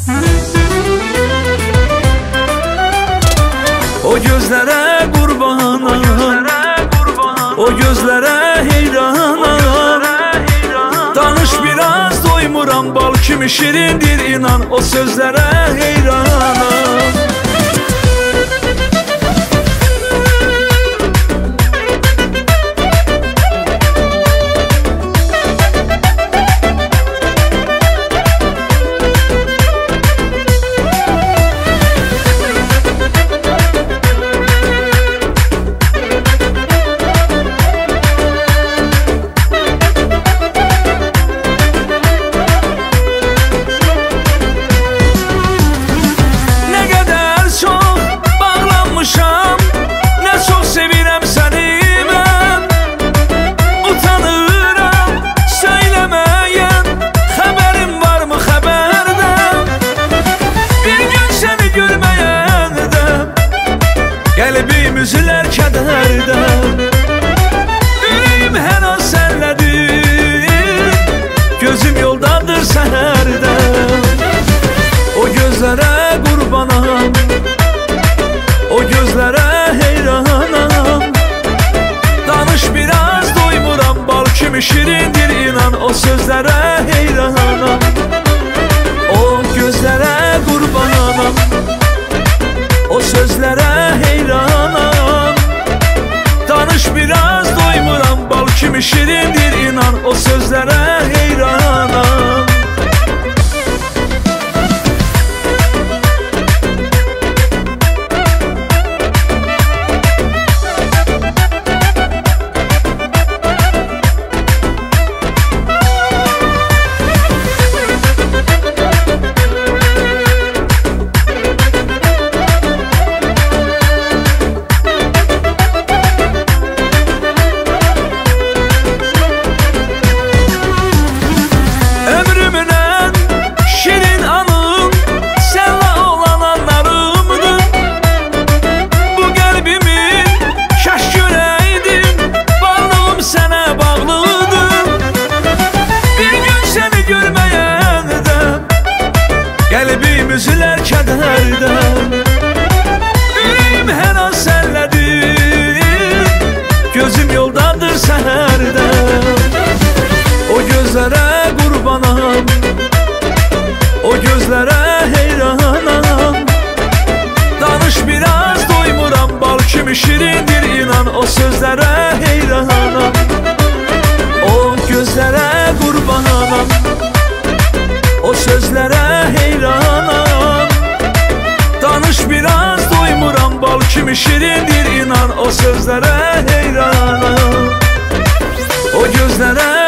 O gözlere kurbanam, o gözlere heyranam. Danış biraz doymuram, bal kimi şirindir inan, o sözlere heyranam. Qəlbim üzülər kədərdən, ürəyim hər an sənlədir, gözüm yoldadır səhərdən. O gözlərə qurbanam, o gözlərə heyranam. Danış biraz doymuram, bal kimi şirindir inan, o sözlərə heyranam. O gözlərə qurbanam, o sözlərə heyranam. Danış biraz doymuram, bal kimi şirindir inan, o sözlərə heyranam. Qəlbim üzülər kədərdən, ürəyim hər an sənlədir, gözüm yoldadır səhərdən. O gözlərə qurbanam, o gözlərə heyranam. Danış biraz doymuram, bal kimi şirindir inan, o sözlərə heyranam. O gözlərə qurbanam, o sözlərə heyranam. Danış biraz doymuram, bal kimi şirindir inan, o sözlərə heyranam. O gözlərə